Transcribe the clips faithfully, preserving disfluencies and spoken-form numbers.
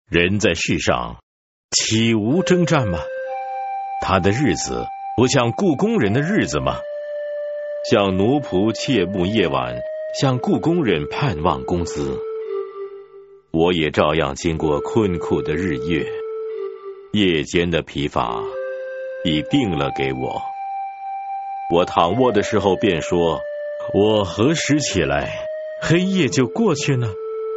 人在世上岂无征战吗？他的日子不像雇工人的日子吗？像奴仆切慕夜晚，像雇工人盼望工资。我也照样经过困苦的日月，夜间的疲乏已定了给我。我躺卧的时候便说，我何时起来，黑夜就过去呢？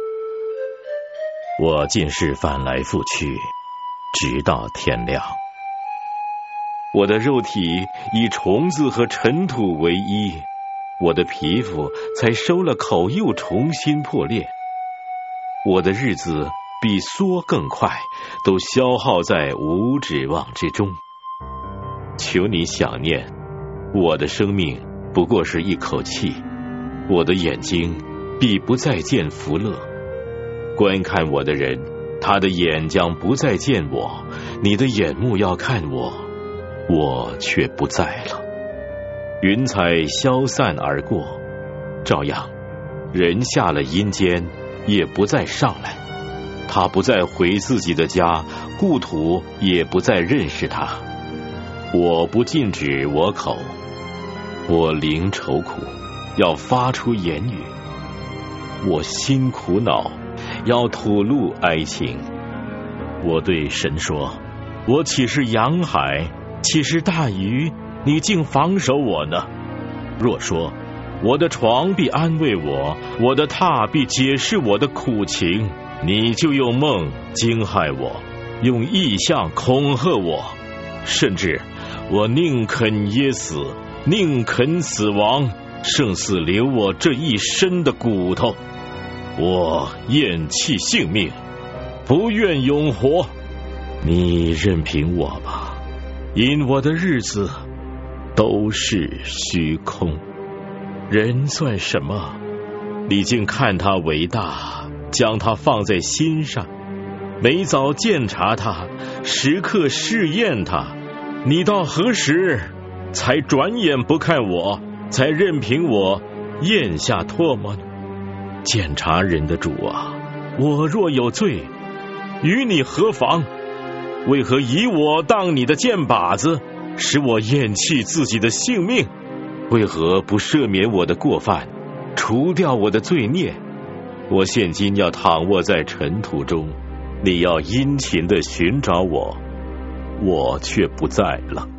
我尽是翻来覆去，直到天亮。我的肉体以虫子和尘土为衣，我的皮肤才收了口又重新破裂。我的日子比梭更快，都消耗在无指望之中。求你想念，我的生命不过是一口气，我的眼睛必不再见福乐。观看我的人，他的眼将不再见我，你的眼目要看我，我却不在了。云彩消散而过，照样人下了阴间也不再上来，他不再回自己的家，故土也不再认识他。我不禁止我口，我灵愁苦，要发出言语。我心苦恼，要吐露哀情。我对神说，我岂是洋海，岂是大鱼，你竟防守我呢？若说我的床必安慰我，我的榻必解释我的苦情，你就用梦惊骇我，用异象恐吓我，甚至我宁肯噎死，宁肯死亡，胜似留我这一身的骨头。我厌弃性命，不愿永活。你任凭我吧，因我的日子都是虚空。人算什么？你竟看他为大，将他放在心上，每早鉴察他，时刻试验他。你到何时才转眼不看我，才任凭我咽下唾沫呢？检察人的主啊，我若有罪，与你何妨？为何以我当你的箭靶子，使我厌弃自己的性命？为何不赦免我的过犯，除掉我的罪孽？我现今要躺卧在尘土中，你要殷勤地寻找我，我却不在了。